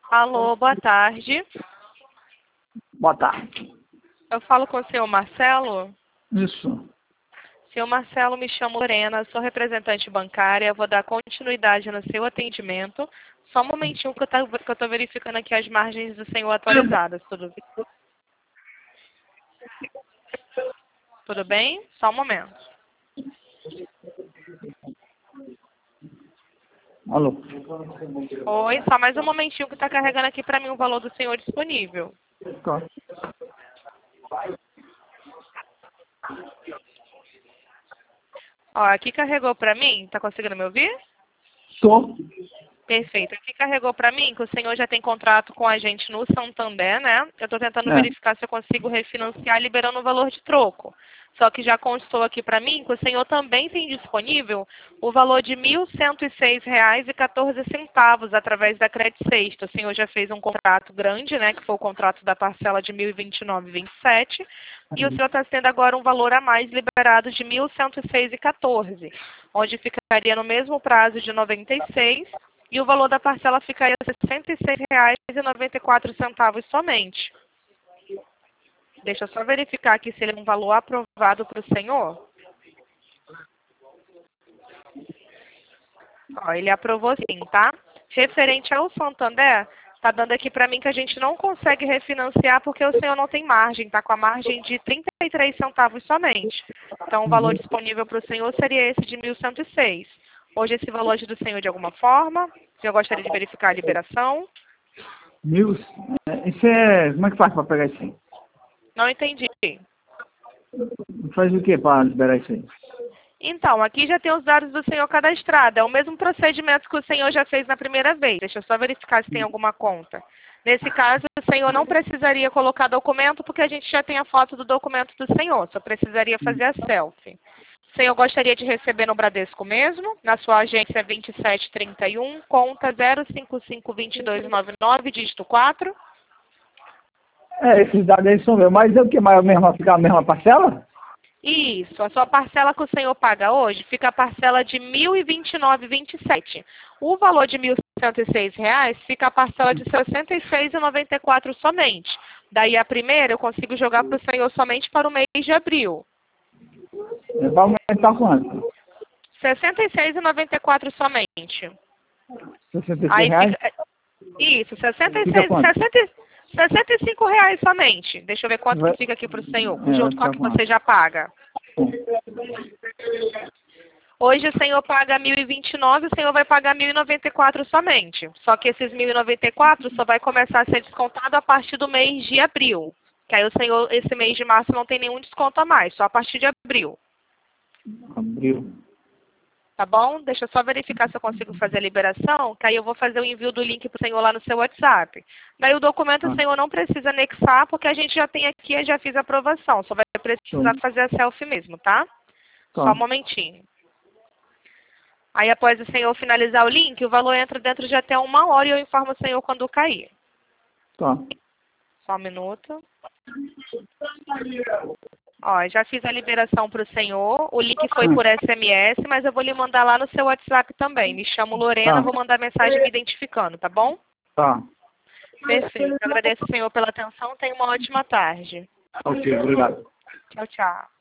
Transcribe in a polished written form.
Alô, boa tarde. Boa tarde. Eu falo com o senhor Marcelo. Isso. Senhor Marcelo, me chamo Lorena, sou representante bancária, vou dar continuidade no seu atendimento. Só um momentinho que eu tô verificando aqui as margens do senhor atualizadas, tudo bem? Só um momento. Alô. Oi, só mais um momentinho que está carregando aqui para mim o valor do senhor disponível. Tá. Ó, aqui carregou para mim, tá conseguindo me ouvir? Tô. Perfeito. Aqui carregou para mim que o senhor já tem contrato com a gente no Santander, né? Eu estou tentando É. verificar se eu consigo refinanciar liberando o valor de troco. Só que já constou aqui para mim que o senhor também tem disponível o valor de R$ 1.106,14 através da Credit Sexta. O senhor já fez um contrato grande, né? Que foi o contrato da parcela de R$ 1.029,27. E o senhor está tendo agora um valor a mais liberado de R$ 1.106,14, onde ficaria no mesmo prazo de 96. E o valor da parcela ficaria R$ 66,94 somente. Deixa eu só verificar aqui se ele é um valor aprovado para o senhor. Ó, ele aprovou sim, tá? Referente ao Santander, tá dando aqui para mim que a gente não consegue refinanciar porque o senhor não tem margem, tá com a margem de 33 centavos somente. Então o valor disponível para o senhor seria esse de 1.106. Hoje esse valor é do senhor de alguma forma? O senhor gostaria de verificar a liberação? Isso é... Como é que faz pra pegar isso aí? Não entendi. Faz o que pra liberar isso aí? Então, aqui já tem os dados do senhor cadastrado. É o mesmo procedimento que o senhor já fez na primeira vez. Deixa eu só verificar se tem alguma conta. Nesse caso, o senhor não precisaria colocar documento, porque a gente já tem a foto do documento do senhor. Só precisaria fazer a selfie. O senhor gostaria de receber no Bradesco mesmo? Na sua agência 2731, conta 0552299, dígito 4? Esses dados aí são meus. Mas é o que? Mais vai ficar a mesma parcela? Isso, a sua parcela que o senhor paga hoje fica a parcela de R$ 1.029,27. O valor de R$ 1.106 fica a parcela de R$ 66,94 somente. Daí a primeira eu consigo jogar para o senhor somente para o mês de abril. Vai aumentar quanto? R$ 66,94 somente. R$ Aí 66? fica... Isso, Fica quanto? R$ 65 somente. Deixa eu ver quanto que fica aqui para o senhor, Vai junto com a ficar que quanto? você já paga. Hoje o senhor paga 1.029, o senhor vai pagar 1.094 somente. Só que esses 1.094 só vai começar a ser descontado a partir do mês de abril. Que aí o senhor, esse mês de março não tem nenhum desconto a mais, só a partir de abril. Abril. Tá bom? Deixa eu só verificar se eu consigo fazer a liberação, que aí eu vou fazer o envio do link para o senhor lá no seu WhatsApp. Daí o documento o senhor não precisa anexar, porque a gente já tem aqui e já fiz a aprovação. Só vai precisar fazer a selfie mesmo, tá? Só um momentinho. Aí após o senhor finalizar o link, o valor entra dentro de até 1 hora e eu informo o senhor quando cair. Tá. Só um minuto. Ó, já fiz a liberação para o senhor. O link foi por SMS, mas eu vou lhe mandar lá no seu WhatsApp também. Me chamo Lorena, vou mandar mensagem me identificando, tá bom? Tá. Perfeito. Agradeço o senhor pela atenção. Tenha uma ótima tarde. Ok, obrigado. Tchau, tchau.